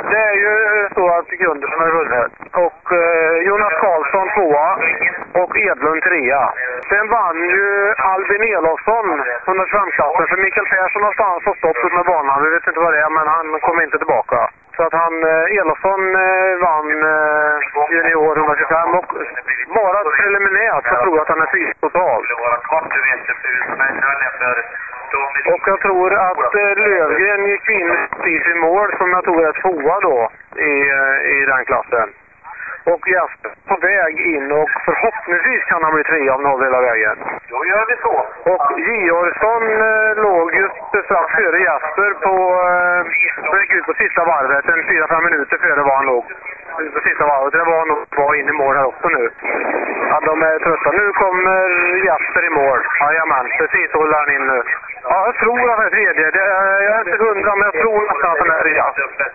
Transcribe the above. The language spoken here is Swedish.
Det är ju så att Gundersen har vunnit. Och Jonas Karlsson 2:a och Edlund 3:a. Sen vann ju Albin Elofsson 125-klassen. För Mikael Persson har stannat på stopp ut med banan. Vi vet inte vad det är, men han kommer inte tillbaka. Så att Elofsson vann junior 125 och bara preliminärt så tror jag att han är fyra totalt. Och jag tror att Lövgren gick in i sin mål som jag tror är 2:a då i den klassen. Och Jesper på väg in och förhoppningsvis kan han bli 3:a om han hela vägen. Då gör vi så. Och Georgsson låg just strax före Jesper på sista varvet, en 4-5 minuter före var han låg. På sista varvet, det var nog bra in i mål här också nu. Ja, de är trötta. Nu kommer Jesper i mål. Jajamän, precis håller han in nu. Ja, jag tror att han är tredje. Jag är inte 100, men jag tror att han är tredje.